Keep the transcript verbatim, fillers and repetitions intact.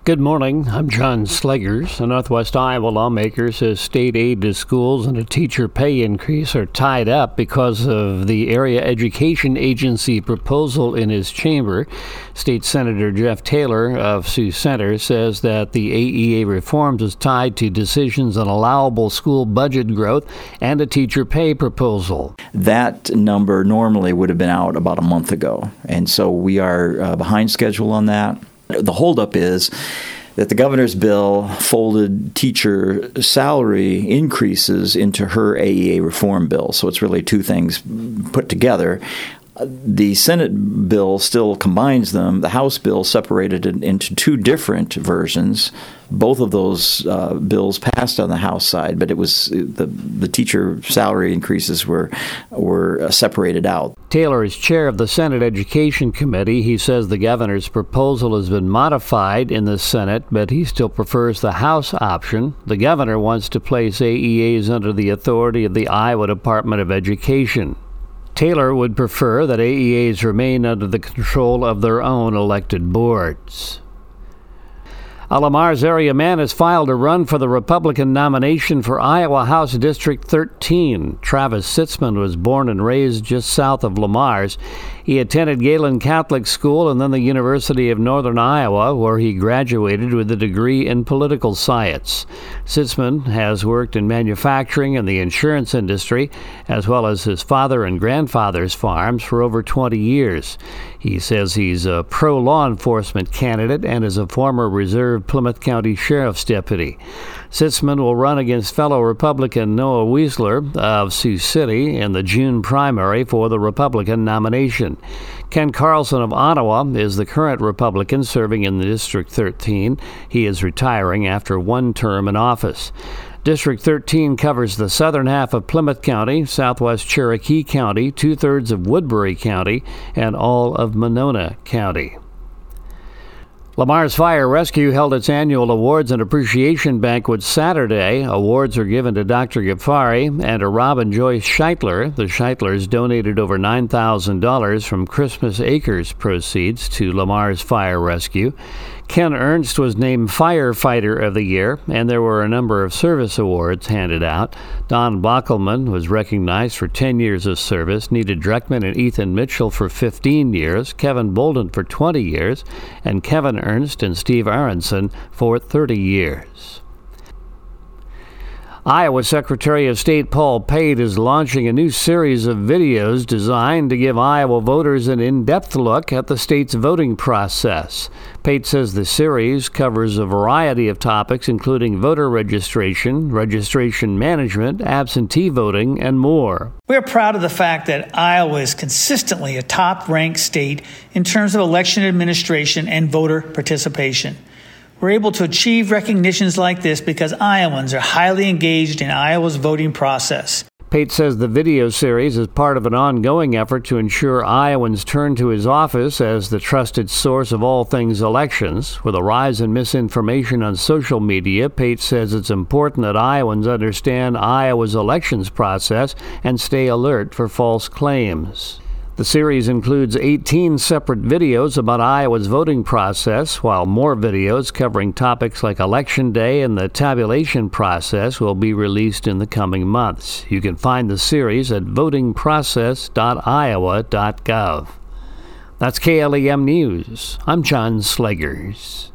Good morning. I'm John Sleggers. A Northwest Iowa lawmaker says state aid to schools and a teacher pay increase are tied up because of the Area Education Agency proposal in his chamber. State Senator Jeff Taylor of Sioux Center says that the A E A reforms is tied to decisions on allowable school budget growth and a teacher pay proposal. That number normally would have been out about a month ago, and so we are uh, behind schedule on that. The holdup is that the governor's bill folded teacher salary increases into her A E A reform bill. So it's really two things put together. The Senate bill still combines them. The House bill separated it into two different versions. Both of those uh, bills passed on the House side, but it was the the teacher salary increases were were uh, separated out. Taylor is chair of the Senate Education Committee. He says the governor's proposal has been modified in the Senate, but he still prefers the House option. The governor wants to place A E As under the authority of the Iowa Department of Education. Taylor would prefer that A E As remain under the control of their own elected boards. A Le Mars area man has filed a run for the Republican nomination for Iowa House District thirteen. Travis Sitzman was born and raised just south of Le Mars. He attended Galen Catholic School and then the University of Northern Iowa, where he graduated with a degree in political science. Sitzman has worked in manufacturing and the insurance industry, as well as his father and grandfather's farms for over twenty years. He says he's a pro-law enforcement candidate and is a former reserve Plymouth County Sheriff's deputy. Sitzman will run against fellow Republican Noah Weisler of Sioux City in the June primary for the Republican nomination. Ken Carlson of Ottawa is the current Republican serving in the District thirteen. He is retiring after one term in office. District thirteen covers the southern half of Plymouth County, southwest Cherokee County, two-thirds of Woodbury County, and all of Monona County. Le Mars Fire Rescue held its annual awards and appreciation banquet Saturday. Awards are given to Doctor Ghaffari and to Robin Joyce Scheitler. The Scheitlers donated over nine thousand dollars from Christmas Acres proceeds to Le Mars Fire Rescue. Ken Ernst was named Firefighter of the Year, and there were a number of service awards handed out. Don Bockelman was recognized for ten years of service, Nita Dreckman and Ethan Mitchell for fifteen years, Kevin Bolden for twenty years, and Kevin Ernst and Steve Aronson for thirty years. Iowa Secretary of State Paul Pate is launching a new series of videos designed to give Iowa voters an in-depth look at the state's voting process. Pate says the series covers a variety of topics, including voter registration, registration management, absentee voting, and more. We're proud of the fact that Iowa is consistently a top-ranked state in terms of election administration and voter participation. We're able to achieve recognitions like this because Iowans are highly engaged in Iowa's voting process. Pate says the video series is part of an ongoing effort to ensure Iowans turn to his office as the trusted source of all things elections. With a rise in misinformation on social media, Pate says it's important that Iowans understand Iowa's elections process and stay alert for false claims. The series includes eighteen separate videos about Iowa's voting process, while more videos covering topics like Election Day and the tabulation process will be released in the coming months. You can find the series at voting process dot iowa dot gov. That's K L E M News. I'm John Sleggers.